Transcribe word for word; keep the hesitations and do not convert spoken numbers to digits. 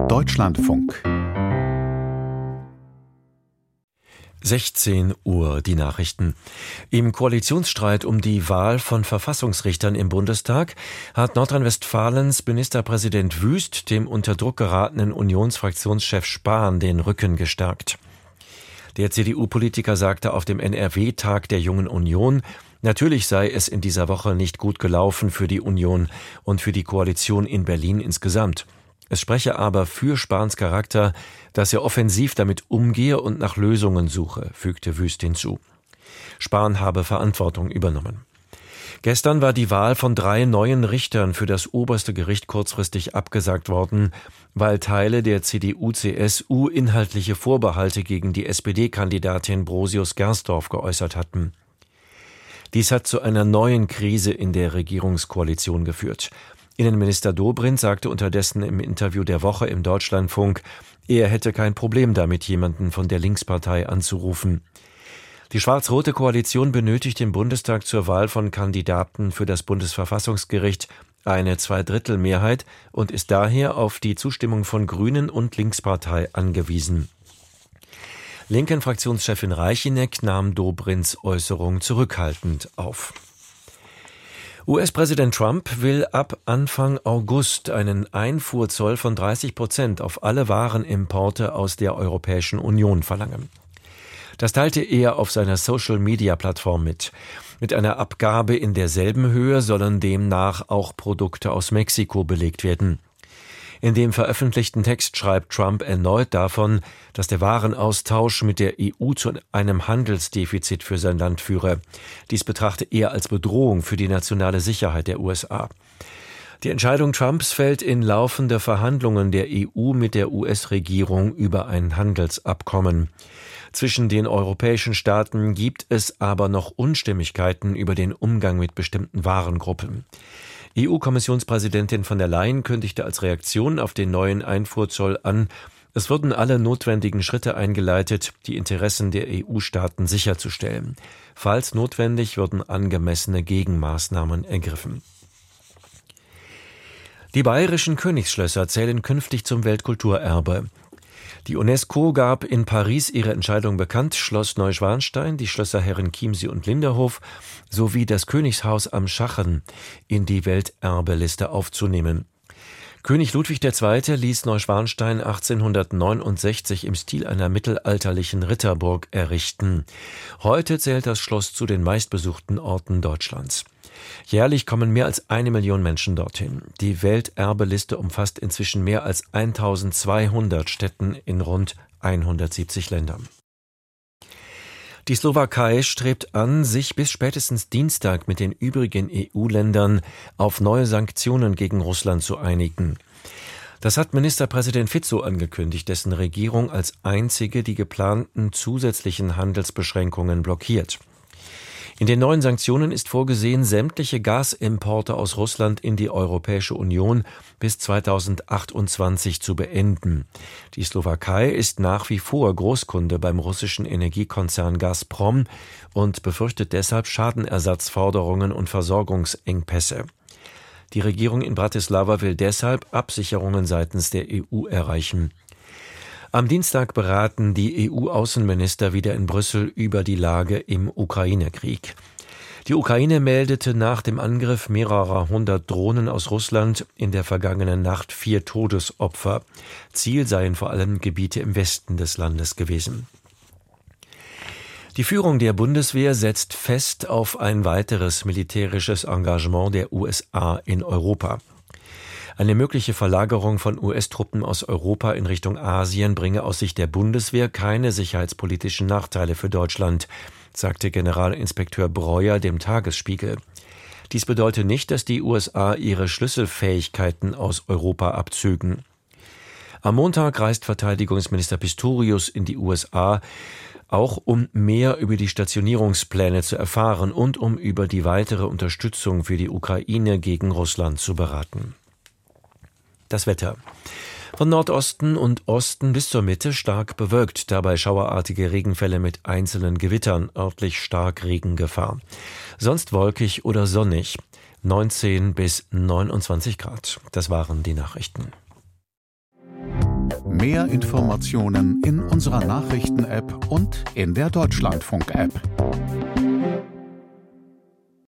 Deutschlandfunk. sechzehn Uhr, die Nachrichten. Im Koalitionsstreit um die Wahl von Verfassungsrichtern im Bundestag hat Nordrhein-Westfalens Ministerpräsident Wüst dem unter Druck geratenen Unionsfraktionschef Spahn den Rücken gestärkt. Der C D U-Politiker sagte auf dem N R W-Tag der Jungen Union, natürlich sei es in dieser Woche nicht gut gelaufen für die Union und für die Koalition in Berlin insgesamt. Es spreche aber für Spahns Charakter, dass er offensiv damit umgehe und nach Lösungen suche, fügte Wüst hinzu. Spahn habe Verantwortung übernommen. Gestern war die Wahl von drei neuen Richtern für das oberste Gericht kurzfristig abgesagt worden, weil Teile der C D U C S U inhaltliche Vorbehalte gegen die S P D-Kandidatin Brosius-Gersdorf geäußert hatten. Dies hat zu einer neuen Krise in der Regierungskoalition geführt. Innenminister Dobrindt sagte unterdessen im Interview der Woche im Deutschlandfunk, er hätte kein Problem damit, jemanden von der Linkspartei anzurufen. Die schwarz-rote Koalition benötigt im Bundestag zur Wahl von Kandidaten für das Bundesverfassungsgericht eine Zweidrittelmehrheit und ist daher auf die Zustimmung von Grünen und Linkspartei angewiesen. Linken-Fraktionschefin Reicheneck nahm Dobrindts Äußerung zurückhaltend auf. U S-Präsident Trump will ab Anfang August einen Einfuhrzoll von dreißig Prozent auf alle Warenimporte aus der Europäischen Union verlangen. Das teilte er auf seiner Social-Media-Plattform mit. Mit einer Abgabe in derselben Höhe sollen demnach auch Produkte aus Mexiko belegt werden. In dem veröffentlichten Text schreibt Trump erneut davon, dass der Warenaustausch mit der E U zu einem Handelsdefizit für sein Land führe. Dies betrachte er als Bedrohung für die nationale Sicherheit der U S A. Die Entscheidung Trumps fällt in laufende Verhandlungen der E U mit der U S-Regierung über ein Handelsabkommen. Zwischen den europäischen Staaten gibt es aber noch Unstimmigkeiten über den Umgang mit bestimmten Warengruppen. E U-Kommissionspräsidentin von der Leyen kündigte als Reaktion auf den neuen Einfuhrzoll an, es würden alle notwendigen Schritte eingeleitet, die Interessen der E U-Staaten sicherzustellen. Falls notwendig, würden angemessene Gegenmaßnahmen ergriffen. Die bayerischen Königsschlösser zählen künftig zum Weltkulturerbe. Die UNESCO gab in Paris ihre Entscheidung bekannt, Schloss Neuschwanstein, die Schlösser Herrenchiemsee und Linderhof sowie das Königshaus am Schachen in die Welterbeliste aufzunehmen. König Ludwig der Zweite ließ Neuschwanstein achtzehnhundertneunundsechzig im Stil einer mittelalterlichen Ritterburg errichten. Heute zählt das Schloss zu den meistbesuchten Orten Deutschlands. Jährlich kommen mehr als eine Million Menschen dorthin. Die Welterbeliste umfasst inzwischen mehr als eintausendzweihundert Stätten in rund hundertsiebzig Ländern. Die Slowakei strebt an, sich bis spätestens Dienstag mit den übrigen E U-Ländern auf neue Sanktionen gegen Russland zu einigen. Das hat Ministerpräsident Fico angekündigt, dessen Regierung als einzige die geplanten zusätzlichen Handelsbeschränkungen blockiert. In den neuen Sanktionen ist vorgesehen, sämtliche Gasimporte aus Russland in die Europäische Union bis zweitausendachtundzwanzig zu beenden. Die Slowakei ist nach wie vor Großkunde beim russischen Energiekonzern Gazprom und befürchtet deshalb Schadenersatzforderungen und Versorgungsengpässe. Die Regierung in Bratislava will deshalb Absicherungen seitens der E U erreichen. Am Dienstag beraten die E U-Außenminister wieder in Brüssel über die Lage im Ukraine-Krieg. Die Ukraine meldete nach dem Angriff mehrerer hundert Drohnen aus Russland in der vergangenen Nacht vier Todesopfer. Ziel seien vor allem Gebiete im Westen des Landes gewesen. Die Führung der Bundeswehr setzt fest auf ein weiteres militärisches Engagement der U S A in Europa. Eine mögliche Verlagerung von U S-Truppen aus Europa in Richtung Asien bringe aus Sicht der Bundeswehr keine sicherheitspolitischen Nachteile für Deutschland, sagte Generalinspekteur Breuer dem Tagesspiegel. Dies bedeutet nicht, dass die U S A ihre Schlüsselfähigkeiten aus Europa abzögen. Am Montag reist Verteidigungsminister Pistorius in die U S A, auch um mehr über die Stationierungspläne zu erfahren und um über die weitere Unterstützung für die Ukraine gegen Russland zu beraten. Das Wetter. Von Nordosten und Osten bis zur Mitte stark bewölkt, dabei schauerartige Regenfälle mit einzelnen Gewittern, örtlich stark Regengefahr. Sonst wolkig oder sonnig, neunzehn bis neunundzwanzig Grad. Das waren die Nachrichten. Mehr Informationen in unserer Nachrichten-App und in der Deutschlandfunk-App.